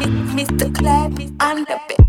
Mr. Clap on the beat.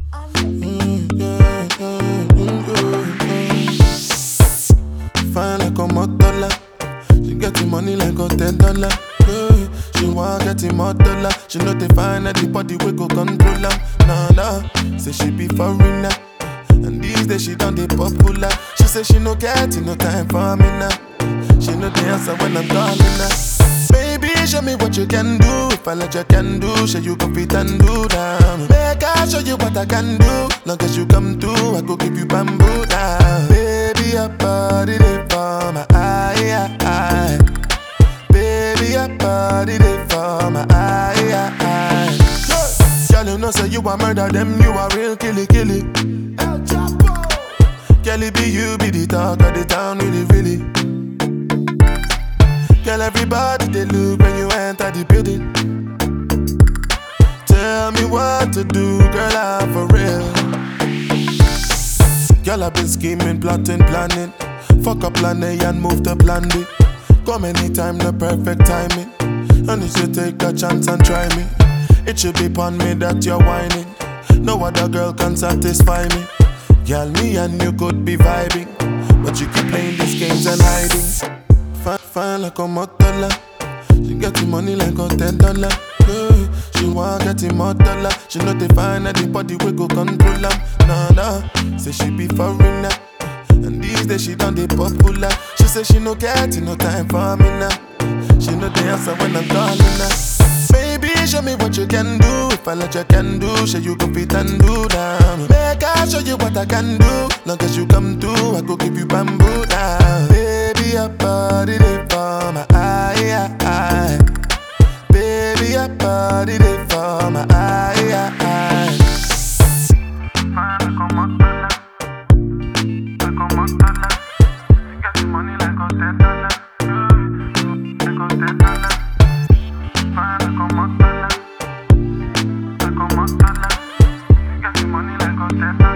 Fine like a motola. She get the money like a $10. She want get the motola. She know they find that the body we go control her. Nah, say she be foreigner. And these days she done the popular. She say she no get no time for me now. She know the answer when I'm calling her. Baby, show me what you can do. If I let you can do, show you go fit and do that. Make I show you what I can do. Long as you come through, I go give you bamboo now. Baby, your body they for my eye. Baby, your body they for my eye. Girl, you know say you a murder them, you a real killy. El Chapo. Girl, it be you be the talk of the town, really. Girl, everybody they look when you enter the building. Tell me what to do, girl, I'm for real. Girl, I've been scheming, plotting, planning. Fuck up plan A and move to plan B. Come anytime, the perfect timing. And you should take a chance and try me. It should be upon me that you're whining. No other girl can satisfy me. Girl, me and you could be vibing, but you keep playing these games and hiding. Fine like a motola. She get the money like a $10. She want get the motola. She know they find that the body we go control her. Nah, say she be foreigner. And these days she done the popular. She say she no get no time for me now. She know the answer when I'm calling her. Baby, show me what you can do. If I let you can do, show you go fit and do that. Make I show you what I can do. Long as you come through, I go give you bamboo now. Baby, your body they for my eye. Baby, your body they for my eye. Como motola. You get the money like a $10. Like a $10. Como motola. You get the money like a $10.